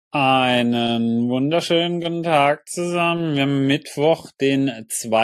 Einen wunderschönen guten Tag zusammen. Wir haben Mittwoch, den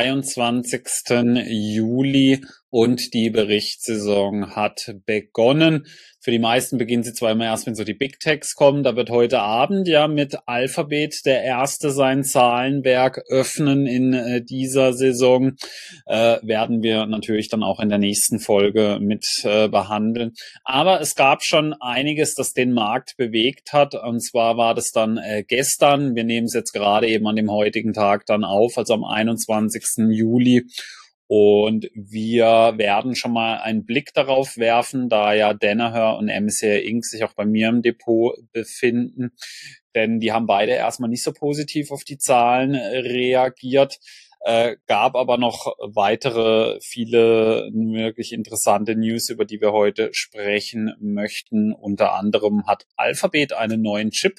22. Juli und die Berichtssaison hat begonnen. Für die meisten beginnt sie zwar immer erst, wenn so die Big Techs kommen. Da wird heute Abend ja mit Alphabet der erste sein Zahlenwerk öffnen in dieser Saison. Werden wir natürlich dann auch in der nächsten Folge mit behandeln. Aber es gab schon einiges, das den Markt bewegt hat. Und zwar war das dann gestern. Wir nehmen es jetzt gerade eben an dem heutigen Tag dann auf, also am 21. Juli. Und wir werden schon mal einen Blick darauf werfen, da ja Danaher und MSCI Inc. sich auch bei mir im Depot befinden. Denn die haben beide erstmal nicht so positiv auf die Zahlen reagiert. Gab aber noch weitere, viele wirklich interessante News, über die wir heute sprechen möchten. Unter anderem hat Alphabet einen neuen Chip.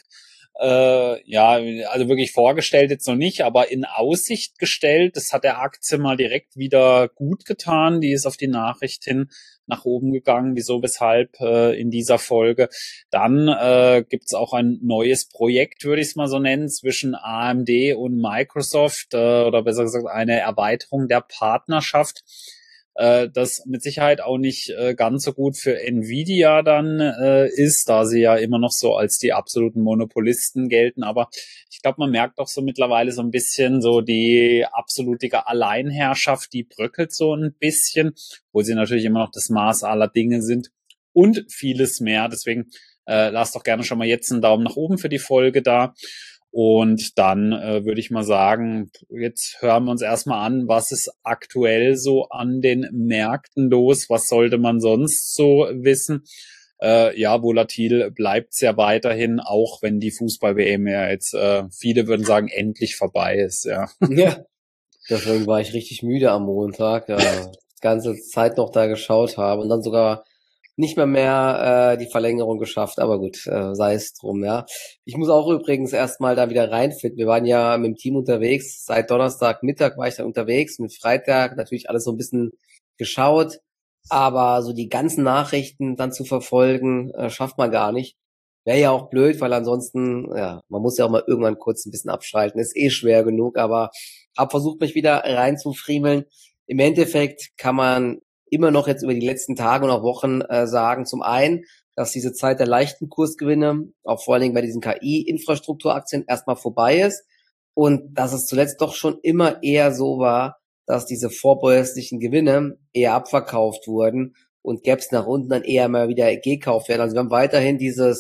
Ja, also wirklich vorgestellt jetzt noch nicht, aber in Aussicht gestellt. Das hat der Aktie mal direkt wieder gut getan. Die ist auf die Nachricht hin nach oben gegangen, wieso, weshalb in dieser Folge. Dann gibt's auch ein neues Projekt, würde ich es mal so nennen, zwischen AMD und Microsoft, oder besser gesagt eine Erweiterung der Partnerschaft. Das mit Sicherheit auch nicht ganz so gut für Nvidia dann ist, da sie ja immer noch so als die absoluten Monopolisten gelten. Aber ich glaube, man merkt auch so mittlerweile so ein bisschen so die absolute Alleinherrschaft, die bröckelt so ein bisschen, wo sie natürlich immer noch das Maß aller Dinge sind und vieles mehr. Deswegen lasst doch gerne schon mal jetzt einen Daumen nach oben für die Folge da. Und dann würde ich mal sagen, jetzt hören wir uns erstmal an, was ist aktuell so an den Märkten los, was sollte man sonst so wissen. Ja, volatil bleibt's ja weiterhin, auch wenn die Fußball-WM ja jetzt, viele würden sagen, endlich vorbei ist, ja. Ja, deswegen war ich richtig müde am Montag, die ganze Zeit noch da geschaut habe und dann sogar nicht mehr die Verlängerung geschafft, aber gut, sei es drum, ja. Ich muss auch übrigens erstmal da wieder reinfinden. Wir waren ja mit dem Team unterwegs. Seit Donnerstagmittag war ich dann unterwegs, mit Freitag natürlich alles so ein bisschen geschaut, aber so die ganzen Nachrichten dann zu verfolgen, schafft man gar nicht. Wäre ja auch blöd, weil ansonsten, ja, man muss ja auch mal irgendwann kurz ein bisschen abschalten. Ist eh schwer genug, aber hab versucht, mich wieder reinzufriemeln. Im Endeffekt kann man immer noch jetzt über die letzten Tage und auch Wochen sagen, zum einen, dass diese Zeit der leichten Kursgewinne, auch vor allen Dingen bei diesen KI-Infrastrukturaktien, erstmal vorbei ist und dass es zuletzt doch schon immer eher so war, dass diese vorbörslichen Gewinne eher abverkauft wurden und Gaps nach unten dann eher mal wieder gekauft werden. Also wir haben weiterhin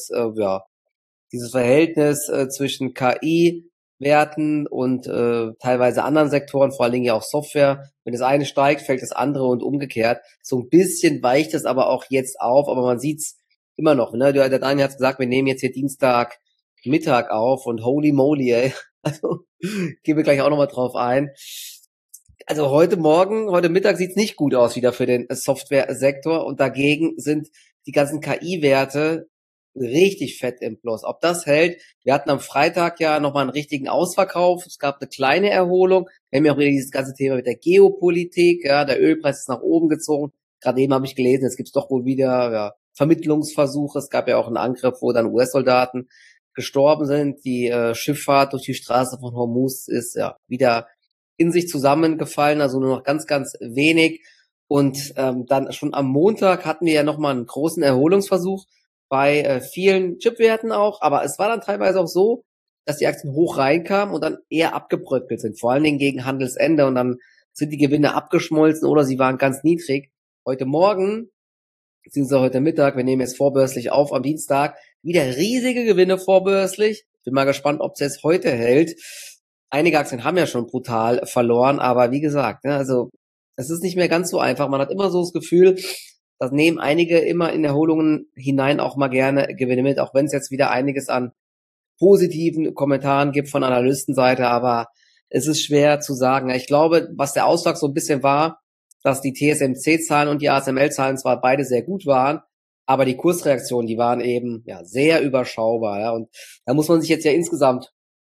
dieses Verhältnis zwischen KI-Werten und teilweise anderen Sektoren, vor allen Dingen ja auch Software. Wenn das eine steigt, fällt das andere und umgekehrt. So ein bisschen weicht es aber auch jetzt auf, aber man sieht's immer noch. Ne? Der Daniel hat gesagt, wir nehmen jetzt hier Dienstag Mittag auf und holy moly, ey. Also gehen wir gleich auch nochmal drauf ein. Also heute Mittag sieht's nicht gut aus wieder für den Software-Sektor und dagegen sind die ganzen KI-Werte richtig fett im Plus. Ob das hält, wir hatten am Freitag ja nochmal einen richtigen Ausverkauf, es gab eine kleine Erholung, wir haben ja auch wieder dieses ganze Thema mit der Geopolitik, ja, der Ölpreis ist nach oben gezogen, gerade eben habe ich gelesen, es gibt doch wohl wieder Vermittlungsversuche, es gab ja auch einen Angriff, wo dann US-Soldaten gestorben sind, die Schifffahrt durch die Straße von Hormuz ist ja wieder in sich zusammengefallen, also nur noch ganz, ganz wenig. Und dann schon am Montag hatten wir ja nochmal einen großen Erholungsversuch bei vielen Chipwerten auch, aber es war dann teilweise auch so, dass die Aktien hoch reinkamen und dann eher abgebröckelt sind, vor allen Dingen gegen Handelsende und dann sind die Gewinne abgeschmolzen oder sie waren ganz niedrig. Heute Morgen, beziehungsweise heute Mittag, wir nehmen jetzt vorbörslich auf am Dienstag, wieder riesige Gewinne vorbörslich. Bin mal gespannt, ob es heute hält. Einige Aktien haben ja schon brutal verloren, aber wie gesagt, ne, also es ist nicht mehr ganz so einfach. Man hat immer so das Gefühl, das nehmen einige immer in Erholungen hinein auch mal gerne Gewinne mit, auch wenn es jetzt wieder einiges an positiven Kommentaren gibt von Analystenseite, aber es ist schwer zu sagen. Ich glaube, was der Ausschlag so ein bisschen war, dass die TSMC-Zahlen und die ASML-Zahlen zwar beide sehr gut waren, aber die Kursreaktionen, die waren eben ja sehr überschaubar. Ja, und da muss man sich jetzt ja insgesamt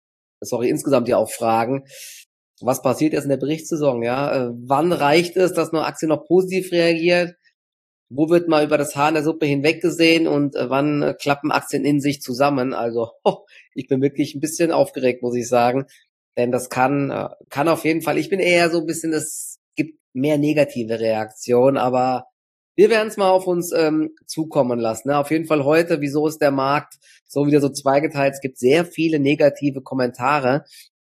ja auch fragen, was passiert jetzt in der Berichtssaison, ja? Wann reicht es, dass eine Aktie noch positiv reagiert? wo wird mal über das Haar in der Suppe hinweggesehen und wann klappen Aktien in sich zusammen? Also ich bin wirklich ein bisschen aufgeregt, muss ich sagen, denn das kann auf jeden Fall. Ich bin eher so ein bisschen, es gibt mehr negative Reaktionen, aber wir werden es mal auf uns zukommen lassen. Ne? Auf jeden Fall heute, wieso ist der Markt so wieder so zweigeteilt? Es gibt sehr viele negative Kommentare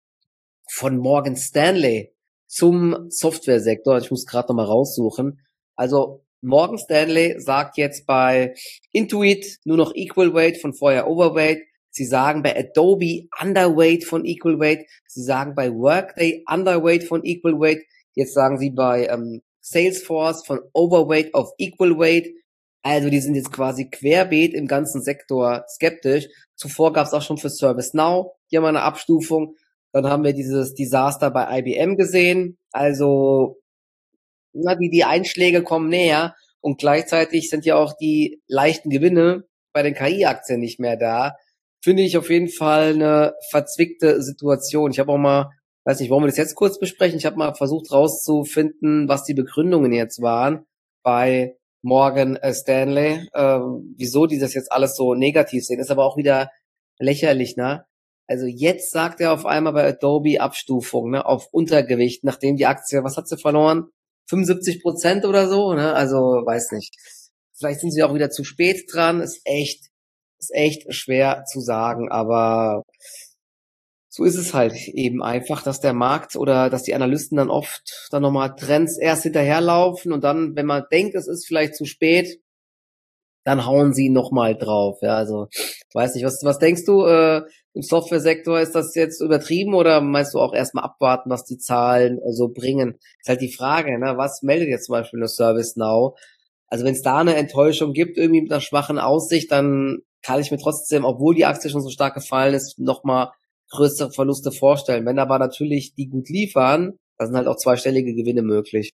von Morgan Stanley zum Softwaresektor. Ich muss gerade noch mal raussuchen. Also Morgan Stanley sagt jetzt bei Intuit nur noch Equal Weight von vorher Overweight. Sie sagen bei Adobe Underweight von Equal Weight. Sie sagen bei Workday Underweight von Equal Weight. Jetzt sagen sie bei Salesforce von Overweight auf Equal Weight. Also die sind jetzt quasi querbeet im ganzen Sektor skeptisch. Zuvor gab es auch schon für ServiceNow hier mal eine Abstufung. Dann haben wir dieses Desaster bei IBM gesehen. Also die Einschläge kommen näher und gleichzeitig sind ja auch die leichten Gewinne bei den KI-Aktien nicht mehr da. Finde ich auf jeden Fall eine verzwickte Situation. Ich habe auch mal, weiß nicht, wollen wir das jetzt kurz besprechen? Ich habe mal versucht rauszufinden, was die Begründungen jetzt waren bei Morgan Stanley, wieso die das jetzt alles so negativ sehen. Ist aber auch wieder lächerlich, ne? Also jetzt sagt er auf einmal bei Adobe Abstufung, ne, auf Untergewicht, nachdem die Aktie, was hat sie verloren? 75% oder so, ne? Also, weiß nicht. Vielleicht sind sie auch wieder zu spät dran. Ist echt schwer zu sagen, aber so ist es halt eben einfach, dass der Markt oder dass die Analysten dann oft dann nochmal Trends erst hinterherlaufen und dann, wenn man denkt, es ist vielleicht zu spät, dann hauen sie nochmal drauf. Ja, also weiß nicht, was denkst du im Softwaresektor, ist das jetzt übertrieben oder meinst du auch erstmal abwarten, was die Zahlen so bringen? Ist halt die Frage, ne? Was meldet jetzt zum Beispiel eine ServiceNow? Also wenn es da eine Enttäuschung gibt, irgendwie mit einer schwachen Aussicht, dann kann ich mir trotzdem, obwohl die Aktie schon so stark gefallen ist, nochmal größere Verluste vorstellen. Wenn aber natürlich die gut liefern, da sind halt auch zweistellige Gewinne möglich.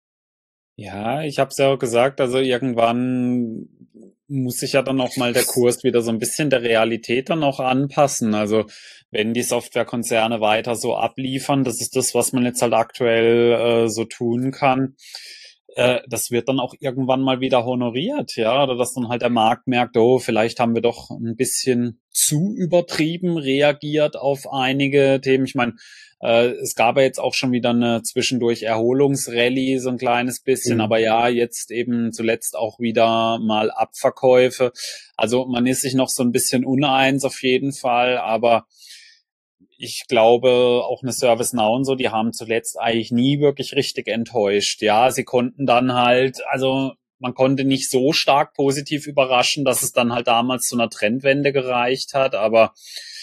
Ja, ich habe es ja auch gesagt, also irgendwann muss sich ja dann auch mal der Kurs wieder so ein bisschen der Realität dann auch anpassen. Also wenn die Softwarekonzerne weiter so abliefern, das ist das, was man jetzt halt aktuell so tun kann. Das wird dann auch irgendwann mal wieder honoriert, ja, oder dass dann halt der Markt merkt, oh, vielleicht haben wir doch ein bisschen zu übertrieben reagiert auf einige Themen. Ich meine, es gab ja jetzt auch schon wieder eine zwischendurch Erholungsrallye, so ein kleines bisschen, aber Mhm. ja, jetzt eben zuletzt auch wieder mal Abverkäufe. Also man ist sich noch so ein bisschen uneins auf jeden Fall, aber ich glaube, auch eine ServiceNow und so, die haben zuletzt eigentlich nie wirklich richtig enttäuscht. Ja, sie konnten dann halt, also man konnte nicht so stark positiv überraschen, dass es dann halt damals zu einer Trendwende gereicht hat, aber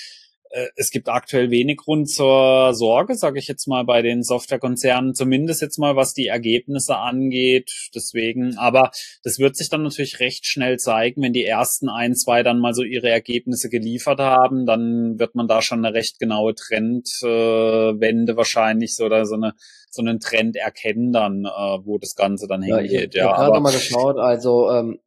es gibt aktuell wenig Grund zur Sorge, sage ich jetzt mal, bei den Softwarekonzernen, zumindest jetzt mal, was die Ergebnisse angeht. Deswegen, aber das wird sich dann natürlich recht schnell zeigen, wenn die ersten ein, zwei dann mal so ihre Ergebnisse geliefert haben, dann wird man da schon eine recht genaue Trendwende wahrscheinlich so oder so einen Trend erkennen dann, wo das Ganze dann Ja, ich hingeht. hab Ja, gerade aber nochmal geschaut, also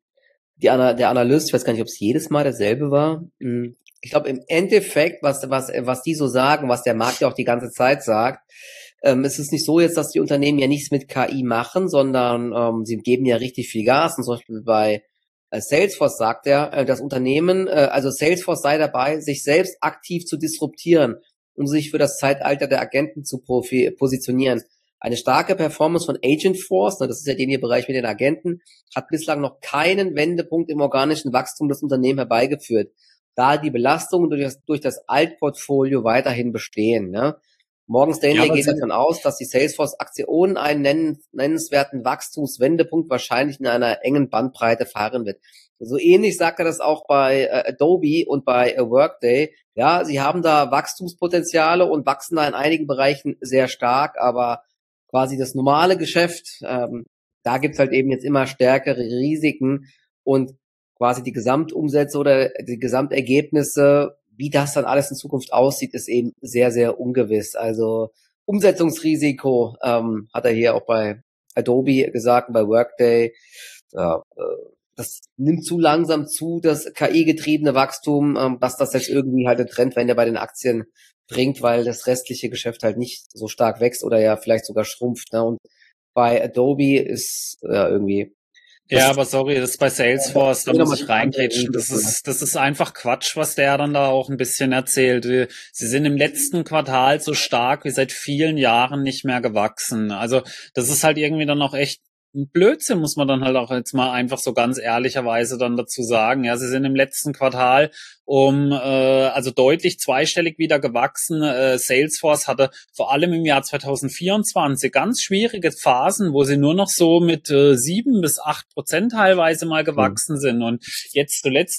der Analyst, ich weiß gar nicht, ob es jedes Mal derselbe war. Ich glaube, im Endeffekt, was die so sagen, was der Markt ja auch die ganze Zeit sagt, ist es nicht so jetzt, dass die Unternehmen ja nichts mit KI machen, sondern sie geben ja richtig viel Gas. Und zum Beispiel bei Salesforce sagt er, das Unternehmen, also Salesforce sei dabei, sich selbst aktiv zu disruptieren, um sich für das Zeitalter der Agenten zu positionieren. Eine starke Performance von Agentforce, das ist ja der Bereich mit den Agenten, hat bislang noch keinen Wendepunkt im organischen Wachstum des Unternehmens herbeigeführt, da die Belastungen durch das Altportfolio weiterhin bestehen. Ne? Morgan ja, Stanley aber geht sie, davon aus, dass die Salesforce-Aktie ohne einen nennenswerten Wachstumswendepunkt wahrscheinlich in einer engen Bandbreite fahren wird. So ähnlich sagt er das auch bei Adobe und bei Workday. Ja, sie haben da Wachstumspotenziale und wachsen da in einigen Bereichen sehr stark, aber quasi das normale Geschäft, da gibt's halt eben jetzt immer stärkere Risiken und quasi die Gesamtumsätze oder die Gesamtergebnisse, wie das dann alles in Zukunft aussieht, ist eben sehr, sehr ungewiss. Also Umsetzungsrisiko hat er hier auch bei Adobe gesagt und bei Workday. Ja, das nimmt zu langsam zu, das KI-getriebene Wachstum, dass das jetzt irgendwie halt eine Trendwende bei den Aktien bringt, weil das restliche Geschäft halt nicht so stark wächst oder ja vielleicht sogar schrumpft. Ne? Und bei Adobe ist ja irgendwie Ja, aber sorry, das ist bei Salesforce, da Wieder muss mal ich die andere reingrätschen. Riege, ne? Das ist einfach Quatsch, was der dann da auch ein bisschen erzählt. Sie sind im letzten Quartal so stark wie seit vielen Jahren nicht mehr gewachsen. Also, das ist halt irgendwie dann auch echt ein Blödsinn, muss man dann halt auch jetzt mal einfach so ganz ehrlicherweise dann dazu sagen. Ja, sie sind im letzten Quartal also deutlich zweistellig wieder gewachsen. Salesforce hatte vor allem im Jahr 2024 ganz schwierige Phasen, wo sie nur noch so mit 7-8% teilweise mal Hm. gewachsen sind. Und jetzt zuletzt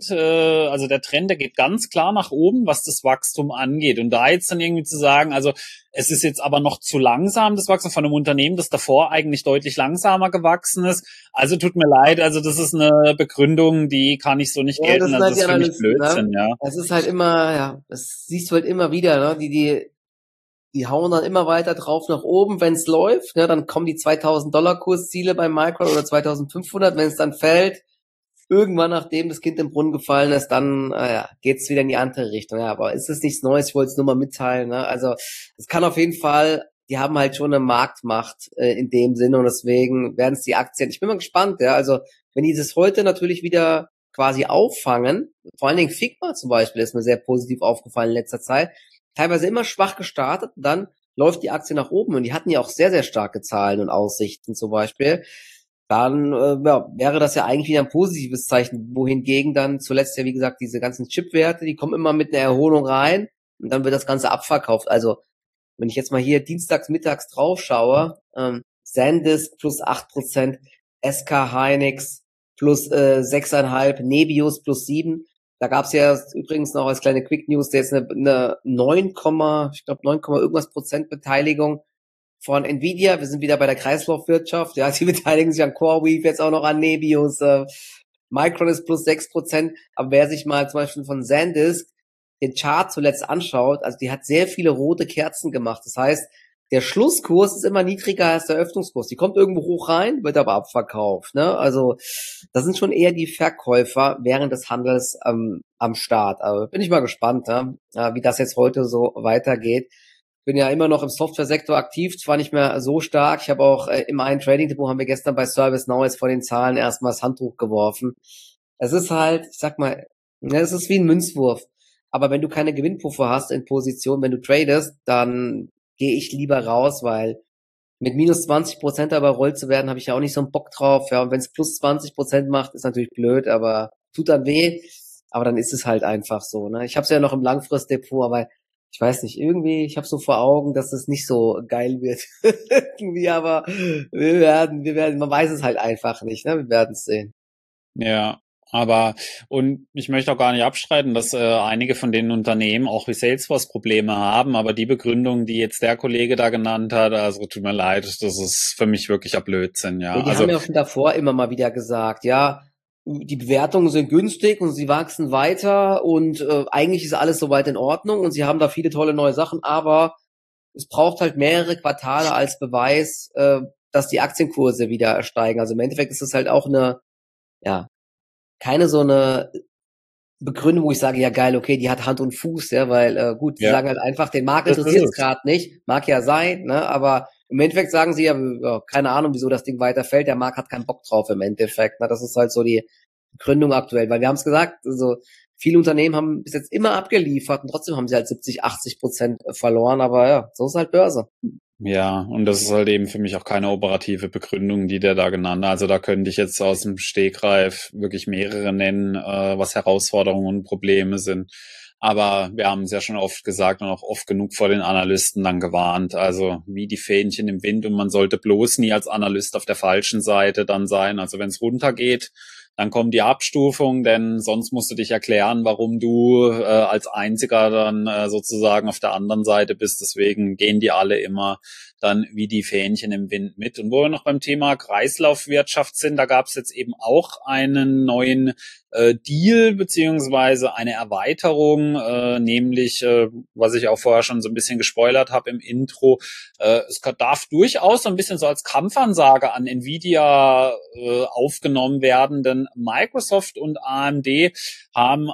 also der Trend, der geht ganz klar nach oben, was das Wachstum angeht. Und da jetzt dann irgendwie zu sagen, also es ist jetzt aber noch zu langsam, das Wachstum von einem Unternehmen, das davor eigentlich deutlich langsamer gewachsen ist. Also tut mir leid, also das ist eine Begründung, die kann ich so nicht Ja, das gelten. sind Also halt das die ist für mich Analysten, ne? Blödsinn, ja. Es ist halt immer, ja, das siehst du halt immer wieder, ne? Die hauen dann immer weiter drauf nach oben, wenn es läuft, ne? Dann kommen die $2.000 Kursziele bei Micron oder 2.500, wenn es dann fällt. Irgendwann, nachdem das Kind im Brunnen gefallen ist, dann ja, geht's wieder in die andere Richtung. Ja, aber ist es nichts Neues? Ich wollte es nur mal mitteilen. Ne? Also es kann auf jeden Fall, die haben halt schon eine Marktmacht in dem Sinne und deswegen werden es die Aktien. Ich bin mal gespannt. Ja, also wenn die das heute natürlich wieder quasi auffangen, vor allen Dingen Figma zum Beispiel ist mir sehr positiv aufgefallen in letzter Zeit, teilweise immer schwach gestartet, und dann läuft die Aktie nach oben und die hatten ja auch sehr, sehr starke Zahlen und Aussichten zum Beispiel. Dann ja, wäre das ja eigentlich wieder ein positives Zeichen, wohingegen dann zuletzt ja, wie gesagt, diese ganzen Chip-Werte, die kommen immer mit einer Erholung rein und dann wird das Ganze abverkauft. Also, wenn ich jetzt mal hier dienstags mittags drauf schaue, SanDisk plus 8%, SK Hynix plus 6,5%, Nebius plus 7%. Da gab's ja übrigens noch als kleine Quick News, der jetzt eine 9, ich glaube 9, irgendwas Prozent Beteiligung von Nvidia. Wir sind wieder bei der Kreislaufwirtschaft. Ja, sie beteiligen sich an CoreWeave, jetzt auch noch an Nebius. Micron ist plus 6%. Aber wer sich mal zum Beispiel von SanDisk den Chart zuletzt anschaut, also die hat sehr viele rote Kerzen gemacht. Das heißt, der Schlusskurs ist immer niedriger als der Öffnungskurs. Die kommt irgendwo hoch rein, wird aber abverkauft. Ne? Also das sind schon eher die Verkäufer während des Handels am Start. Aber bin ich mal gespannt, ne? Wie das jetzt heute so weitergeht. Bin ja immer noch im Software-Sektor aktiv, zwar nicht mehr so stark. Ich habe auch im einen Trading-Depot haben wir gestern bei ServiceNow jetzt vor den Zahlen erstmal das Handtuch geworfen. Es ist halt, ich sag mal, ja, es ist wie ein Münzwurf. Aber wenn du keine Gewinnpuffer hast in Position, wenn du tradest, dann gehe ich lieber raus, weil mit minus 20% aber rollt zu werden, habe ich ja auch nicht so einen Bock drauf. Ja, und wenn es plus 20% macht, ist natürlich blöd, aber tut dann weh. Aber dann ist es halt einfach so. Ne? Ich habe es ja noch im Langfristdepot, aber ich weiß nicht, irgendwie, ich habe so vor Augen, dass es nicht so geil wird. Irgendwie, aber man weiß es halt einfach nicht, ne? Wir werden es sehen. Ja, und ich möchte auch gar nicht abstreiten, dass einige von den Unternehmen auch wie Salesforce Probleme haben, aber die Begründung, die jetzt der Kollege da genannt hat, also tut mir leid, das ist für mich wirklicher Blödsinn, Ja, ja. die haben ja auch schon davor immer mal wieder gesagt, ja, die Bewertungen sind günstig und sie wachsen weiter und eigentlich ist alles soweit in Ordnung und sie haben da viele tolle neue Sachen, aber es braucht halt mehrere Quartale als Beweis, dass die Aktienkurse wieder steigen. Also im Endeffekt ist es halt auch ja, keine so eine Begründung, wo ich sage, ja geil, okay, die hat Hand und Fuß, ja, weil gut, die Ja, sagen halt einfach, den Markt das ist interessiert es es. gerade nicht, mag ja sein, ne, aber im Endeffekt sagen sie ja, keine Ahnung, wieso das Ding weiterfällt, der Markt hat keinen Bock drauf im Endeffekt, ne, das ist halt so die Begründung aktuell, weil wir haben es gesagt, also viele Unternehmen haben bis jetzt immer abgeliefert und trotzdem haben sie halt 70-80% verloren, aber ja, so ist halt Börse. Ja, und das ist halt eben für mich auch keine operative Begründung, die der da genannt hat. Also da könnte ich jetzt aus dem Stegreif wirklich mehrere nennen, was Herausforderungen und Probleme sind. Aber wir haben es ja schon oft gesagt und auch oft genug vor den Analysten dann gewarnt. Also wie die Fähnchen im Wind und man sollte bloß nie als Analyst auf der falschen Seite dann sein. Also wenn es runtergeht, dann kommt die Abstufung, denn sonst musst du dich erklären, warum du als Einziger dann sozusagen auf der anderen Seite bist. Deswegen gehen die alle immer dann wie die Fähnchen im Wind mit. Und wo wir noch beim Thema Kreislaufwirtschaft sind, da gab es jetzt eben auch einen neuen Deal beziehungsweise eine Erweiterung, nämlich, was ich auch vorher schon so ein bisschen gespoilert habe im Intro, es darf durchaus so ein bisschen so als Kampfansage an Nvidia aufgenommen werden, denn Microsoft und AMD haben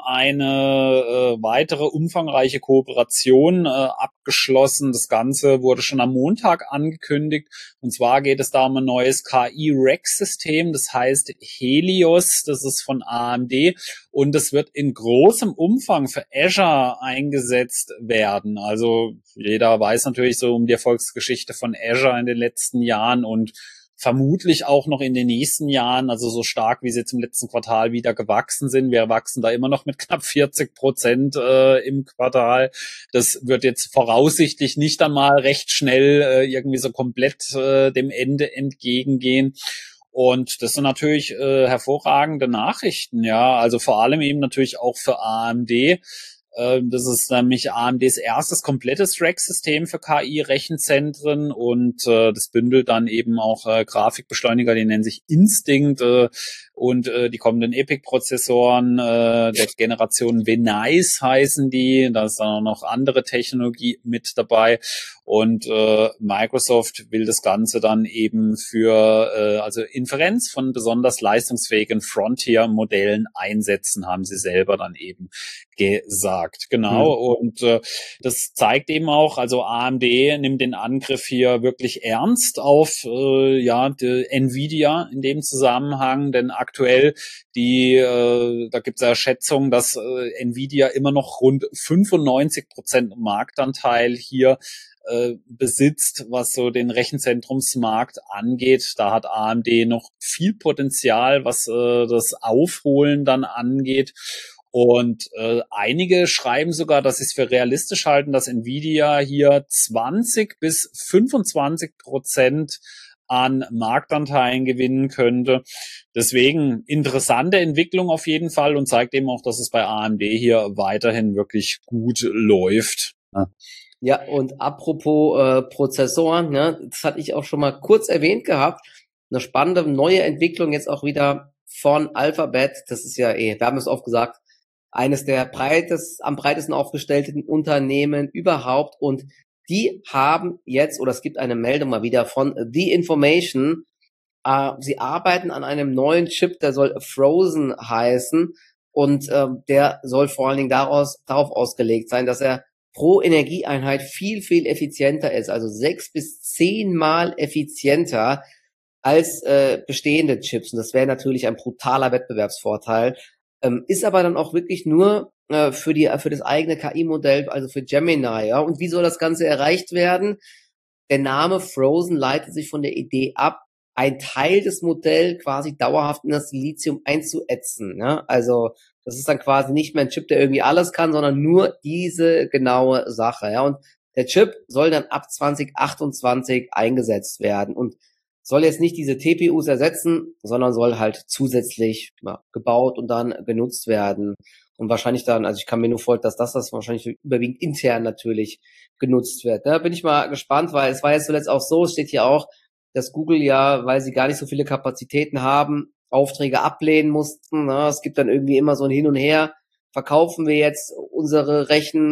eine weitere umfangreiche Kooperation abgeschlossen. Das Ganze wurde schon am Montag Montag angekündigt. Und zwar geht es da um ein neues KI-Rack-System, das heißt Helios, das ist von AMD und das wird in großem Umfang für Azure eingesetzt werden. Also jeder weiß natürlich so um die Erfolgsgeschichte von Azure in den letzten Jahren und vermutlich auch noch in den nächsten Jahren, also so stark, wie sie jetzt im letzten Quartal wieder gewachsen sind. Wir wachsen da immer noch mit knapp 40% im Quartal. Das wird jetzt voraussichtlich nicht einmal recht schnell irgendwie so komplett dem Ende entgegengehen. Und das sind natürlich hervorragende Nachrichten, ja. Also vor allem eben natürlich auch für AMD. Das ist nämlich AMDs erstes komplettes Rack-System für KI-Rechenzentren und das bündelt dann eben auch Grafikbeschleuniger, die nennen sich Instinct und die kommenden EPIC-Prozessoren der Generation Venice heißen die. Da ist dann auch noch andere Technologie mit dabei und Microsoft will das Ganze dann eben für also Inferenz von besonders leistungsfähigen Frontier-Modellen einsetzen, haben sie selber dann eben gesagt. Genau. Und das zeigt eben auch, also AMD nimmt den Angriff hier wirklich ernst auf die Nvidia in dem Zusammenhang, denn aktuell da gibt es ja Schätzungen, dass Nvidia immer noch rund 95% Marktanteil hier besitzt, was so den Rechenzentrumsmarkt angeht. Da hat AMD noch viel Potenzial, was das Aufholen dann angeht. Und einige schreiben sogar, dass sie es für realistisch halten, dass Nvidia hier 20-25% an Marktanteilen gewinnen könnte. Deswegen interessante Entwicklung auf jeden Fall und zeigt eben auch, dass es bei AMD hier weiterhin wirklich gut läuft. Ja, und apropos Prozessoren, ne, das hatte ich auch schon mal kurz erwähnt gehabt. Eine spannende neue Entwicklung jetzt auch wieder von Alphabet. Das ist ja wir haben es oft gesagt, eines der am breitesten aufgestellten Unternehmen überhaupt. Und die haben jetzt, oder es gibt eine Meldung mal wieder von The Information, sie arbeiten an einem neuen Chip, der soll Frozen heißen. Und der soll vor allen Dingen darauf ausgelegt sein, dass er pro Energieeinheit viel, viel effizienter ist. Also 6 bis 10 Mal effizienter als bestehende Chips. Und das wäre natürlich ein brutaler Wettbewerbsvorteil. Ist aber dann auch wirklich nur für das eigene KI-Modell, also für Gemini. Ja. Und wie soll das Ganze erreicht werden? Der Name Frozen leitet sich von der Idee ab, ein Teil des Modells quasi dauerhaft in das Silizium einzuätzen. Ja. Also das ist dann quasi nicht mehr ein Chip, der irgendwie alles kann, sondern nur diese genaue Sache. Ja. Und der Chip soll dann ab 2028 eingesetzt werden und soll jetzt nicht diese TPUs ersetzen, sondern soll halt zusätzlich gebaut und dann genutzt werden. Und wahrscheinlich dann, also ich kann mir nur vorstellen, dass das wahrscheinlich überwiegend intern natürlich genutzt wird. Da bin ich mal gespannt, weil es war jetzt zuletzt auch so, es steht hier auch, dass Google ja, weil sie gar nicht so viele Kapazitäten haben, Aufträge ablehnen mussten. Ne? Es gibt dann irgendwie immer so ein Hin und Her. Verkaufen wir jetzt unsere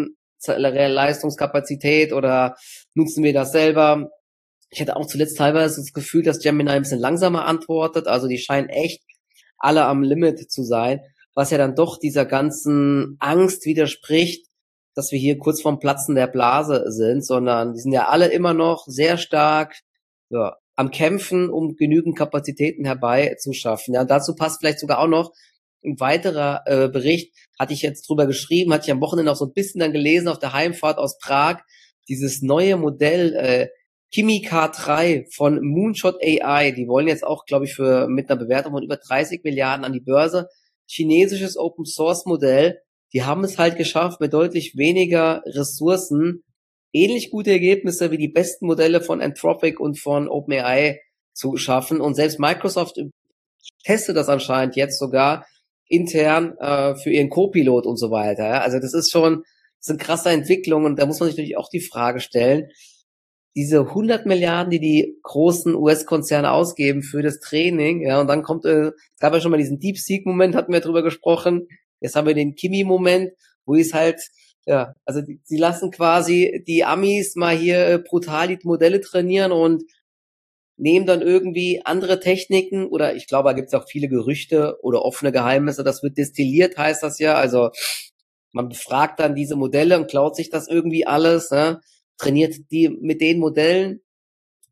Rechenleistungskapazität oder nutzen wir das selber? Ich hatte auch zuletzt teilweise das Gefühl, dass Gemini ein bisschen langsamer antwortet. Also die scheinen echt alle am Limit zu sein, was ja dann doch dieser ganzen Angst widerspricht, dass wir hier kurz vorm Platzen der Blase sind, sondern die sind ja alle immer noch sehr stark am Kämpfen, um genügend Kapazitäten herbeizuschaffen. Ja, und dazu passt vielleicht sogar auch noch ein weiterer Bericht, hatte ich jetzt drüber geschrieben, hatte ich am Wochenende auch so ein bisschen dann gelesen auf der Heimfahrt aus Prag, dieses neue Modell Kimi K3 von Moonshot AI, die wollen jetzt auch, glaube ich, mit einer Bewertung von über 30 Milliarden an die Börse. Chinesisches Open-Source-Modell, die haben es halt geschafft, mit deutlich weniger Ressourcen ähnlich gute Ergebnisse wie die besten Modelle von Anthropic und von OpenAI zu schaffen. Und selbst Microsoft testet das anscheinend jetzt sogar intern für ihren Co-Pilot und so weiter. Ja? Also das sind krasse Entwicklungen und da muss man sich natürlich auch die Frage stellen, diese 100 Milliarden, die die großen US-Konzerne ausgeben für das Training, ja, und dann kommt, gab ja schon mal diesen DeepSeek-Moment, hatten wir drüber gesprochen, jetzt haben wir den Kimi-Moment, wo es halt, ja, also sie lassen quasi die Amis mal hier brutal die Modelle trainieren und nehmen dann irgendwie andere Techniken oder ich glaube, da gibt es auch viele Gerüchte oder offene Geheimnisse, das wird destilliert, heißt das ja, also man befragt dann diese Modelle und klaut sich das irgendwie alles, ja? Trainiert die mit den Modellen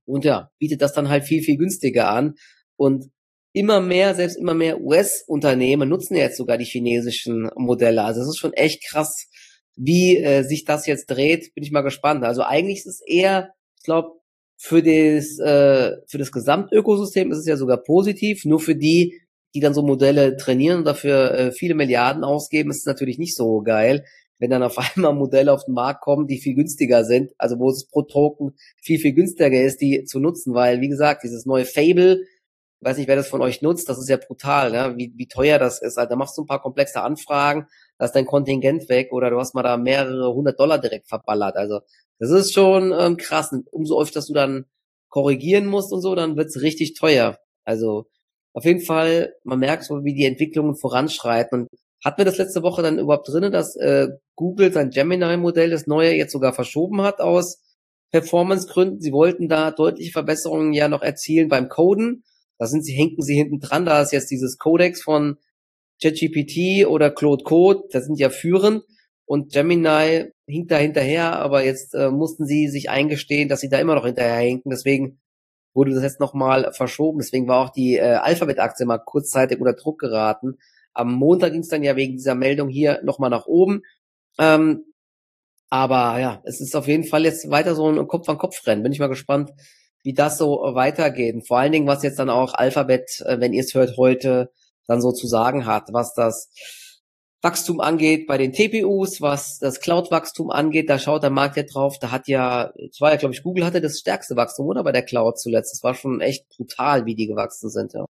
und ja, bietet das dann halt viel, viel günstiger an. Und selbst immer mehr US-Unternehmen nutzen ja jetzt sogar die chinesischen Modelle. Also es ist schon echt krass, wie sich das jetzt dreht. Bin ich mal gespannt. Also eigentlich ist es eher, ich glaube, für das Gesamtökosystem ist es ja sogar positiv. Nur für die, die dann so Modelle trainieren und dafür viele Milliarden ausgeben, ist es natürlich nicht so geil, wenn dann auf einmal Modelle auf den Markt kommen, die viel günstiger sind, also wo es pro Token viel, viel günstiger ist, die zu nutzen, weil, wie gesagt, dieses neue Fable, weiß nicht, wer das von euch nutzt, das ist ja brutal, ne? Wie teuer das ist. Also da machst du ein paar komplexe Anfragen, da ist dein Kontingent weg oder du hast mal da mehrere $100 direkt verballert. Also das ist schon krass. Und umso öfter du dann korrigieren musst und so, dann wird's richtig teuer. Also auf jeden Fall, man merkt so, wie die Entwicklungen voranschreiten. Und hatten wir das letzte Woche dann überhaupt drinne, dass Google sein Gemini-Modell, das neue, jetzt sogar verschoben hat aus Performance-Gründen? Sie wollten da deutliche Verbesserungen ja noch erzielen beim Coden. Hinken sie hinten dran, da ist jetzt dieses Codex von ChatGPT oder Claude Code, das sind ja führend, und Gemini hinkt da hinterher, aber jetzt mussten sie sich eingestehen, dass sie da immer noch hinterher hinken, deswegen wurde das jetzt nochmal verschoben, deswegen war auch die Alphabet-Aktie mal kurzzeitig unter Druck geraten. Am Montag ging es dann ja wegen dieser Meldung hier nochmal nach oben, aber ja, es ist auf jeden Fall jetzt weiter so ein Kopf-an-Kopf-Rennen, bin ich mal gespannt, wie das so weitergeht. Und vor allen Dingen, was jetzt dann auch Alphabet, wenn ihr es hört, heute dann so zu sagen hat, was das Wachstum angeht bei den TPUs, was das Cloud-Wachstum angeht, da schaut der Markt ja drauf. Da hat ja, es war ja, glaube ich, Google hatte das stärkste Wachstum, oder, bei der Cloud zuletzt. Das war schon echt brutal, wie die gewachsen sind, ja.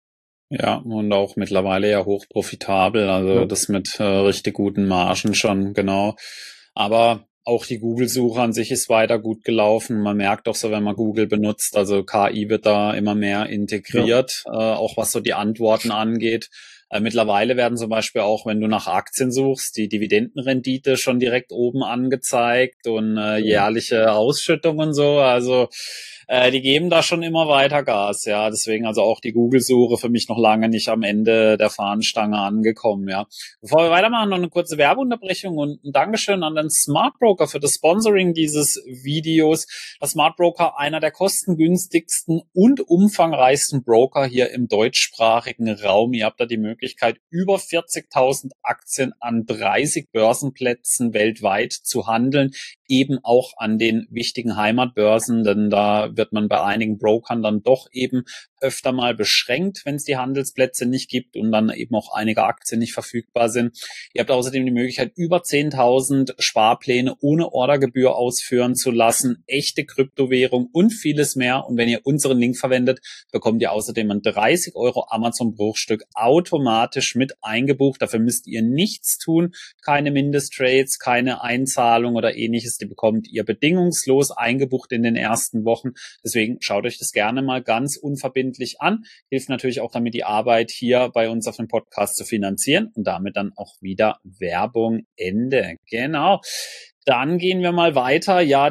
Ja, und auch mittlerweile ja hoch profitabel, also Ja. das mit richtig guten Margen schon, genau. Aber auch die Google-Suche an sich ist weiter gut gelaufen. Man merkt auch so, wenn man Google benutzt, also KI wird da immer mehr integriert, auch was so die Antworten angeht. Mittlerweile werden zum Beispiel auch, wenn du nach Aktien suchst, die Dividendenrendite schon direkt oben angezeigt und jährliche Ausschüttung und so. Also die geben da schon immer weiter Gas, ja. Deswegen also auch die Google-Suche für mich noch lange nicht am Ende der Fahnenstange angekommen, ja. Bevor wir weitermachen, noch eine kurze Werbeunterbrechung und ein Dankeschön an den Smart Broker für das Sponsoring dieses Videos. Der Smart Broker, einer der kostengünstigsten und umfangreichsten Broker hier im deutschsprachigen Raum. Ihr habt da die Möglichkeit, über 40.000 Aktien an 30 Börsenplätzen weltweit zu handeln, eben auch an den wichtigen Heimatbörsen, denn da wird man bei einigen Brokern dann doch eben öfter mal beschränkt, wenn es die Handelsplätze nicht gibt und dann eben auch einige Aktien nicht verfügbar sind. Ihr habt außerdem die Möglichkeit, über 10.000 Sparpläne ohne Ordergebühr ausführen zu lassen, echte Kryptowährung und vieles mehr. Und wenn ihr unseren Link verwendet, bekommt ihr außerdem ein 30 Euro Amazon-Bruchstück automatisch mit eingebucht. Dafür müsst ihr nichts tun, keine Mindesttrades, keine Einzahlung oder ähnliches. Die bekommt ihr bedingungslos eingebucht in den ersten Wochen. Deswegen schaut euch das gerne mal ganz unverbindlich an. Hilft natürlich auch damit, die Arbeit hier bei uns auf dem Podcast zu finanzieren und damit dann auch wieder Werbung Ende. Genau. Dann gehen wir mal weiter. Ja,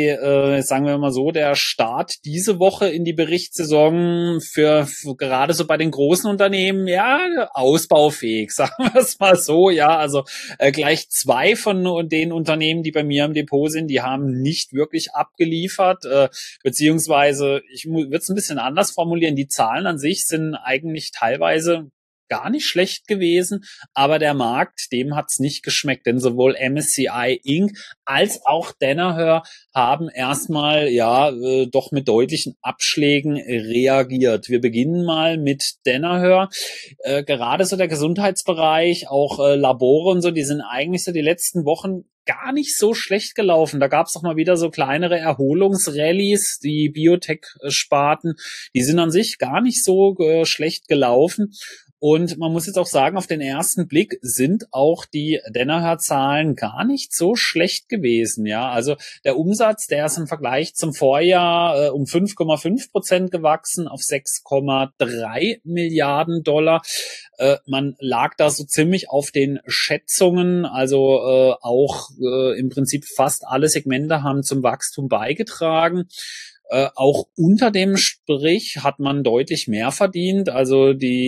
sagen wir mal so, der Start diese Woche in die Berichtssaison für gerade so bei den großen Unternehmen, ja, ausbaufähig, sagen wir es mal so. Ja, also gleich 2 von den Unternehmen, die bei mir im Depot sind, die haben nicht wirklich abgeliefert, beziehungsweise ich würde es ein bisschen anders formulieren. Die Zahlen an sich sind eigentlich teilweise gar nicht schlecht gewesen, aber der Markt, dem hat's nicht geschmeckt, denn sowohl MSCI Inc. als auch Danaher haben erstmal doch mit deutlichen Abschlägen reagiert. Wir beginnen mal mit Danaher. Gerade so der Gesundheitsbereich, auch Labore und so, die sind eigentlich so die letzten Wochen gar nicht so schlecht gelaufen. Da gab's doch mal wieder so kleinere Erholungsrallies, die Biotech-Sparten, die sind an sich gar nicht so schlecht gelaufen. Und man muss jetzt auch sagen, auf den ersten Blick sind auch die Danaher-Zahlen gar nicht so schlecht gewesen. Ja, also der Umsatz, der ist im Vergleich zum Vorjahr um 5,5% gewachsen auf 6,3 Milliarden Dollar. Man lag da so ziemlich auf den Schätzungen, also auch im Prinzip fast alle Segmente haben zum Wachstum beigetragen. Auch unter dem Strich hat man deutlich mehr verdient. Also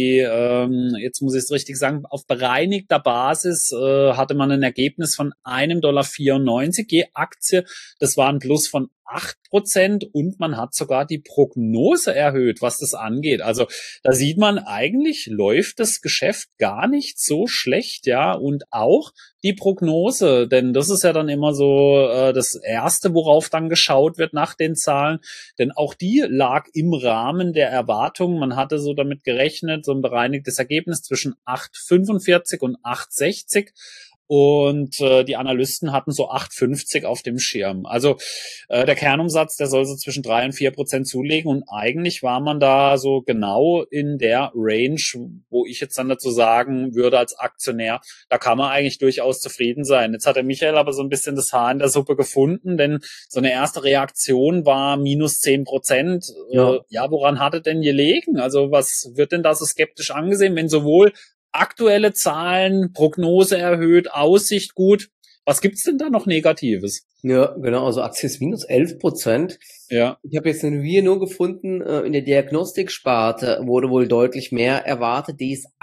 jetzt muss ich es richtig sagen, auf bereinigter Basis hatte man ein Ergebnis von $1,94 je Aktie. Das war ein Plus von 8% und man hat sogar die Prognose erhöht, was das angeht. Also da sieht man, eigentlich läuft das Geschäft gar nicht so schlecht, ja, und auch die Prognose, denn das ist ja dann immer so das Erste, worauf dann geschaut wird nach den Zahlen, denn auch die lag im Rahmen der Erwartungen. Man hatte so damit gerechnet, so ein bereinigtes Ergebnis zwischen 8,45 und 8,60. Und die Analysten hatten so 8,50 auf dem Schirm. Also der Kernumsatz, der soll so zwischen 3% und 4% zulegen. Und eigentlich war man da so genau in der Range, wo ich jetzt dann dazu sagen würde als Aktionär, da kann man eigentlich durchaus zufrieden sein. Jetzt hat der Michael aber so ein bisschen das Haar in der Suppe gefunden, denn so eine erste Reaktion war minus 10%. Ja. Ja, woran hat es denn gelegen? Also was wird denn da so skeptisch angesehen, wenn sowohl aktuelle Zahlen, Prognose erhöht, Aussicht gut. Was gibt's denn da noch Negatives? Ja, genau, also Aktie ist minus 11%. Ja. Ich habe jetzt hier nur gefunden, in der Diagnostiksparte wurde wohl deutlich mehr erwartet. Die ist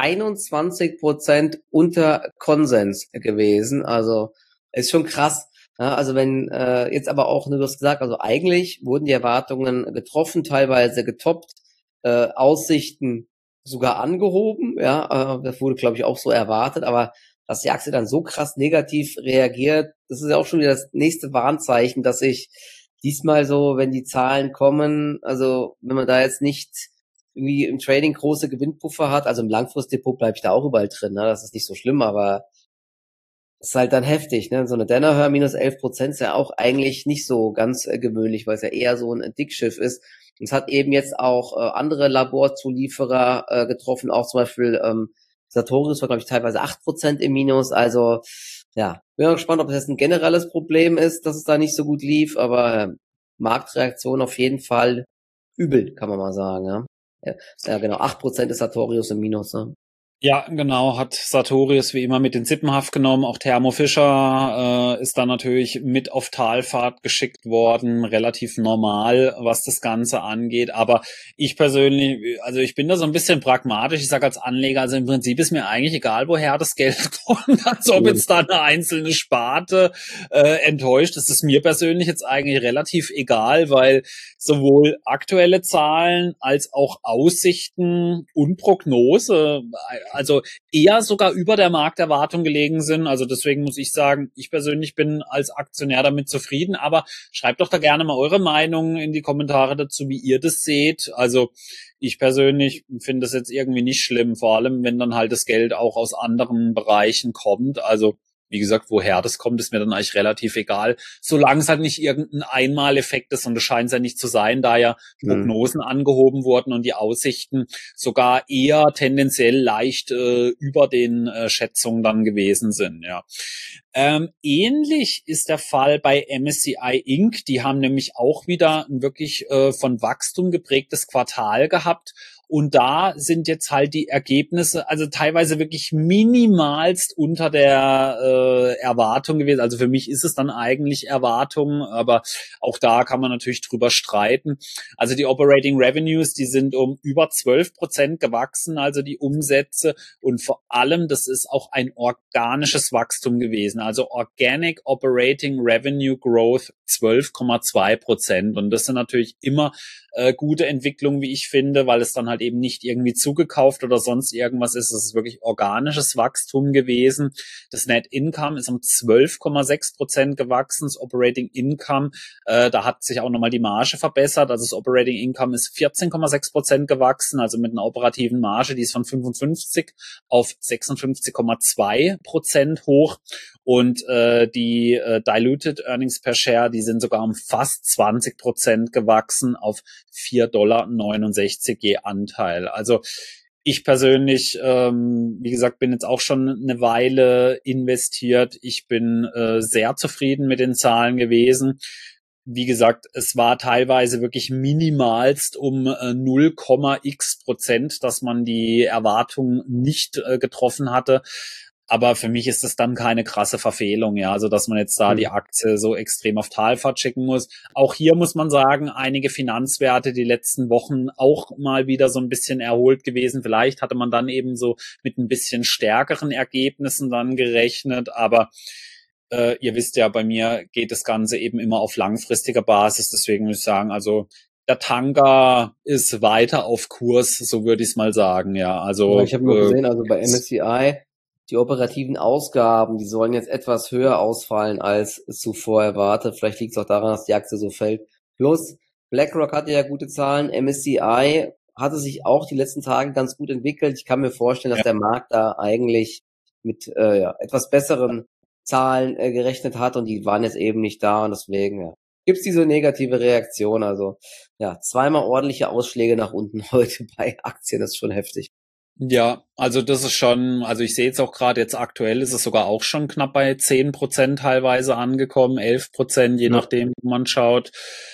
21% unter Konsens gewesen. Also ist schon krass. Ja, also wenn jetzt aber auch, du hast gesagt, also eigentlich wurden die Erwartungen getroffen, teilweise getoppt, Aussichten sogar angehoben. Ja, das wurde, glaube ich, auch so erwartet. Aber dass die Aktie dann so krass negativ reagiert, das ist ja auch schon wieder das nächste Warnzeichen, dass ich diesmal so, wenn die Zahlen kommen, also wenn man da jetzt nicht irgendwie im Trading große Gewinnpuffer hat, also im Langfristdepot bleibe ich da auch überall drin, ne? Das ist nicht so schlimm, aber es ist halt dann heftig, ne? So eine Danaher minus 11% ist ja auch eigentlich nicht so ganz gewöhnlich, weil es ja eher so ein Dickschiff ist. Und es hat eben jetzt auch andere Laborzulieferer getroffen, auch zum Beispiel Sartorius war, glaube ich, teilweise 8% im Minus. Also ja, bin mal gespannt, ob das jetzt ein generelles Problem ist, dass es da nicht so gut lief, aber Marktreaktion auf jeden Fall übel, kann man mal sagen. Ja, genau, 8% ist Sartorius im Minus. Ne? Ja, genau, hat Sartorius wie immer mit den Sippenhaft genommen. Auch Thermo Fisher ist dann natürlich mit auf Talfahrt geschickt worden, relativ normal, was das Ganze angeht. Aber ich persönlich, also ich bin da so ein bisschen pragmatisch. Ich sage als Anleger, also im Prinzip ist mir eigentlich egal, woher das Geld kommt. Also ob jetzt da eine einzelne Sparte enttäuscht, das ist mir persönlich jetzt eigentlich relativ egal, weil sowohl aktuelle Zahlen als auch Aussichten und Prognose also eher sogar über der Markterwartung gelegen sind. Also deswegen muss ich sagen, ich persönlich bin als Aktionär damit zufrieden. Aber schreibt doch da gerne mal eure Meinung in die Kommentare dazu, wie ihr das seht. Also ich persönlich finde das jetzt irgendwie nicht schlimm, vor allem wenn dann halt das Geld auch aus anderen Bereichen kommt. Also wie gesagt, woher das kommt, ist mir dann eigentlich relativ egal, solange es halt nicht irgendein Einmaleffekt ist und das scheint es ja nicht zu sein, da ja Prognosen angehoben wurden und die Aussichten sogar eher tendenziell leicht über den Schätzungen dann gewesen sind, ja. Ähnlich ist der Fall bei MSCI Inc. Die haben nämlich auch wieder ein wirklich von Wachstum geprägtes Quartal gehabt. Und da sind jetzt halt die Ergebnisse, also teilweise wirklich minimalst unter der Erwartung gewesen. Also für mich ist es dann eigentlich Erwartung, aber auch da kann man natürlich drüber streiten. Also die Operating Revenues, die sind um über 12% gewachsen, also die Umsätze. Und vor allem, das ist auch ein organisches Wachstum gewesen. Also Organic Operating Revenue Growth 12,2%. Und das sind natürlich immer gute Entwicklung, wie ich finde, weil es dann halt eben nicht irgendwie zugekauft oder sonst irgendwas ist. Es ist wirklich organisches Wachstum gewesen. Das Net Income ist um 12,6% gewachsen. Das Operating Income, da hat sich auch nochmal die Marge verbessert. Also das Operating Income ist 14,6% gewachsen, also mit einer operativen Marge, die ist von 55 auf 56,2% hoch. Und die Diluted Earnings per Share, die sind sogar um fast 20% gewachsen auf 4,69 je Anteil. Also ich persönlich, wie gesagt, bin jetzt auch schon eine Weile investiert. Ich bin sehr zufrieden mit den Zahlen gewesen. Wie gesagt, es war teilweise wirklich minimalst um 0,x%, dass man die Erwartungen nicht getroffen hatte. Aber für mich ist das dann keine krasse Verfehlung, ja, also dass man jetzt da die Aktie so extrem auf Talfahrt schicken muss. Auch hier muss man sagen, einige Finanzwerte die letzten Wochen auch mal wieder so ein bisschen erholt gewesen. Vielleicht hatte man dann eben so mit ein bisschen stärkeren Ergebnissen dann gerechnet, aber ihr wisst ja, bei mir geht das Ganze eben immer auf langfristiger Basis. Deswegen muss ich sagen, also der Tanker ist weiter auf Kurs, so würde ich es mal sagen, ja. Also Ich habe nur gesehen, also bei MSCI, die operativen Ausgaben, die sollen jetzt etwas höher ausfallen als zuvor erwartet. Vielleicht liegt es auch daran, dass die Aktie so fällt. Plus, BlackRock hatte ja gute Zahlen, MSCI hatte sich auch die letzten Tage ganz gut entwickelt. Ich kann mir vorstellen, dass der Markt da eigentlich mit etwas besseren Zahlen gerechnet hat und die waren jetzt eben nicht da und deswegen gibt's diese negative Reaktion. Also ja, zweimal ordentliche Ausschläge nach unten heute bei Aktien, das ist schon heftig. Ja, also das ist schon, also ich sehe jetzt auch gerade, jetzt aktuell ist es sogar auch schon knapp bei 10% teilweise angekommen, 11%, je nachdem, wo man schaut.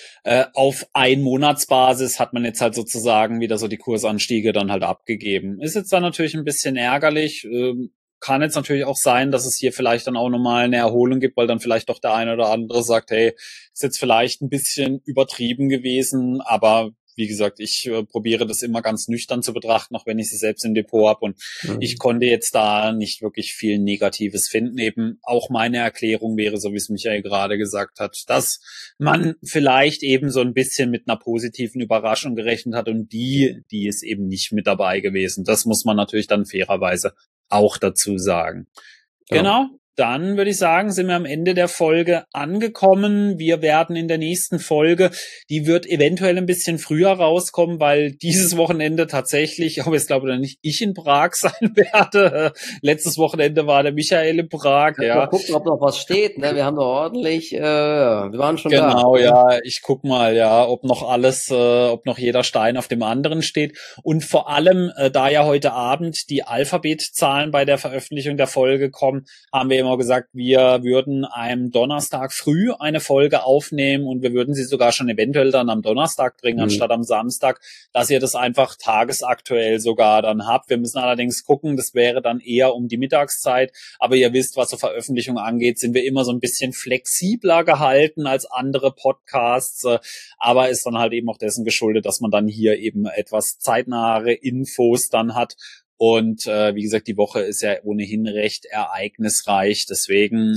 Auf Einmonatsbasis hat man jetzt halt sozusagen wieder so die Kursanstiege dann halt abgegeben. Ist jetzt dann natürlich ein bisschen ärgerlich. Kann jetzt natürlich auch sein, dass es hier vielleicht dann auch nochmal eine Erholung gibt, weil dann vielleicht doch der eine oder andere sagt, hey, ist jetzt vielleicht ein bisschen übertrieben gewesen, aber wie gesagt, ich probiere das immer ganz nüchtern zu betrachten, auch wenn ich sie selbst im Depot habe. Und ich konnte jetzt da nicht wirklich viel Negatives finden. Eben auch meine Erklärung wäre, so wie es Michael gerade gesagt hat, dass man vielleicht eben so ein bisschen mit einer positiven Überraschung gerechnet hat und die ist eben nicht mit dabei gewesen. Das muss man natürlich dann fairerweise auch dazu sagen. Genau. Dann würde ich sagen, sind wir am Ende der Folge angekommen. Wir werden in der nächsten Folge, die wird eventuell ein bisschen früher rauskommen, weil dieses Wochenende tatsächlich, ob es glaube oder nicht, ich in Prag sein werde. Letztes Wochenende war der Michael in Prag. Mal gucken, ob noch was steht. Ne? Wir haben doch ordentlich, wir waren schon da. Genau, da. ja, ich guck mal, ja, ob noch alles, ob noch jeder Stein auf dem anderen steht. Und vor allem, da ja heute Abend die Alphabet-Zahlen bei der Veröffentlichung der Folge kommen, haben wir immer gesagt, wir würden am Donnerstag früh eine Folge aufnehmen und wir würden sie sogar schon eventuell dann am Donnerstag bringen, anstatt am Samstag, dass ihr das einfach tagesaktuell sogar dann habt. Wir müssen allerdings gucken, das wäre dann eher um die Mittagszeit, aber ihr wisst, was so Veröffentlichung angeht, sind wir immer so ein bisschen flexibler gehalten als andere Podcasts, aber ist dann halt eben auch dessen geschuldet, dass man dann hier eben etwas zeitnahe Infos dann hat. Und wie gesagt, die Woche ist ja ohnehin recht ereignisreich. Deswegen,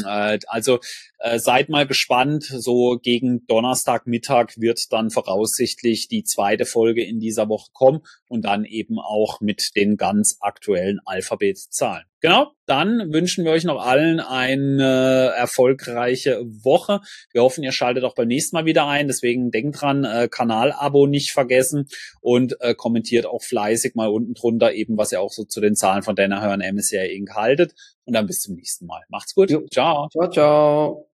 seid mal gespannt. So gegen Donnerstagmittag wird dann voraussichtlich die zweite Folge in dieser Woche kommen und dann eben auch mit den ganz aktuellen Alphabet-Zahlen. Genau, dann wünschen wir euch noch allen eine erfolgreiche Woche. Wir hoffen, ihr schaltet auch beim nächsten Mal wieder ein. Deswegen denkt dran, Kanalabo nicht vergessen und kommentiert auch fleißig mal unten drunter eben, was ihr auch so zu den Zahlen von Danaher und MSCI Inc. haltet. Und dann bis zum nächsten Mal. Macht's gut. Jo. Ciao. Ciao, ciao.